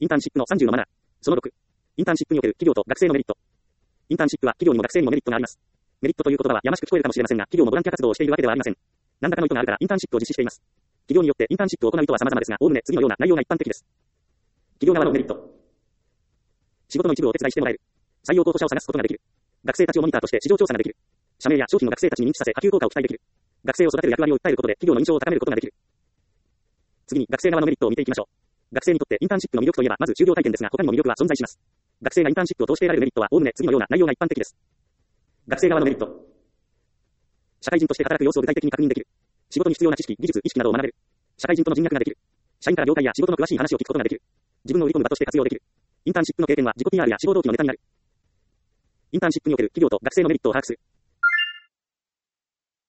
インターンシップの30のマナー。その6。インターンシップにおける企業と学生のメリット。インターンシップは企業にも学生にもメリットがあります。メリットという言葉はやましく聞こえるかもしれませんが、企業もボランティア活動をしているわけではありません。何らかの意図があるからインターンシップを実施しています。企業によってインターンシップを行う意図は様々ですが、おおむね次のような内容が一般的です。企業側のメリット。仕事の一部をお手伝いしてもらえる。採用候補者を探すことができる。学生たちをモニターとして市場調査ができる。社名や商品を学生たちに認知させ波及効果を期待できる。学生を育てる役割を訴えることで企業の印象を高めることができる。次に学生側のメリットを見ていきましょう。学生にとってインターンシップの魅力といえばまず就業体験ですが、他にも魅力は存在します。学生がインターンシップを通して得られるメリットはおおむね次のような内容が一般的です。学生側のメリット。社会人として働く様子を具体的に確認できる。仕事に必要な知識、技術、意識などを学べる。社会人との人脈ができる。社員から業界や仕事の詳しい話を聞くことができる。自分を売り込む場として活用できる。インターンシップの経験は自己 PR や志望動機のネタになる。インターンシップにおける企業と学生のメリットを把握する。